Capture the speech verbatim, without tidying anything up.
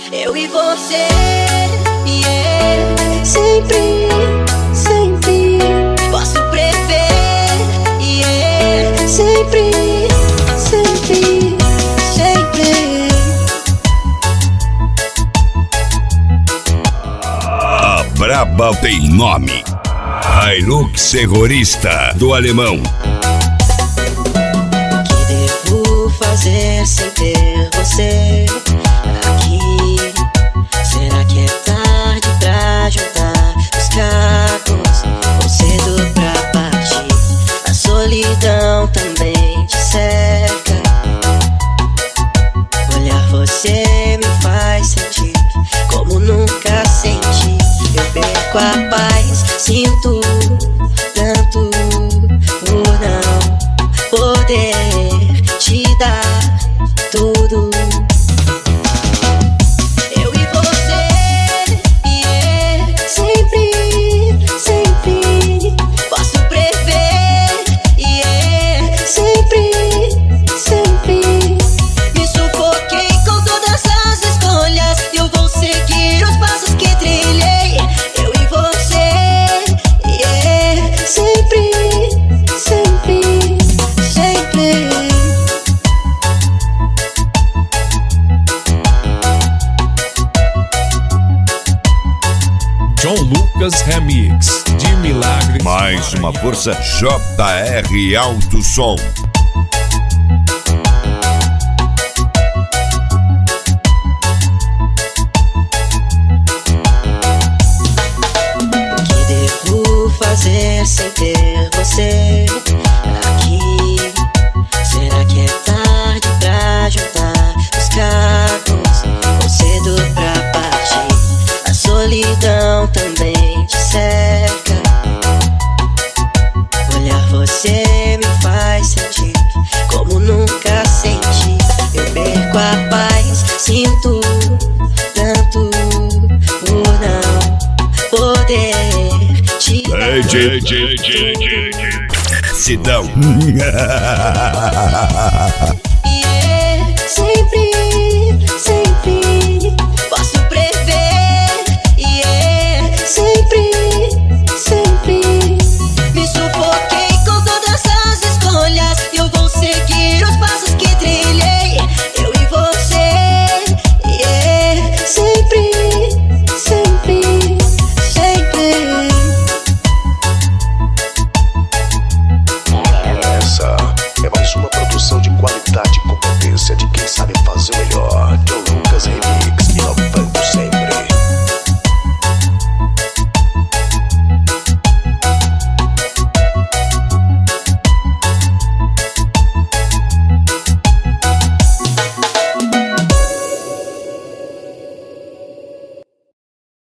Eu e você, yeah. Sempre, sempre posso prever, yeah. Sempre, sempre, sempre. A braba tem nome. Hilux Terrorista do Alemão. O que devo fazer sem ter você aqui? Será que é tarde pra juntar os cacos ou cedo pra partir? A solidão também te cerca. Olhar você me faz sentir como nunca senti. Eu perco a paz, sinto tanto por não poder te dar tudo. Eu e você, yeah. Sempre, sempre posso prever, yeah. Sempre, sempre me sufoquei com todas as escolhas. Eu vou seguir os passos que trilhei. Eu e você, yeah. Sempre, sempre, sempre. John Lucas Remix de Milagres. Mais uma força J R Alto Som. O que devo fazer sem ter você aqui? Será que é tarde pra juntar os cacos ou cedo pra partir? A solidão também te cerca. Olhar você me faz sentir como nunca senti. Eu perco a paz, sinto tanto por não poder te dar. Sidão.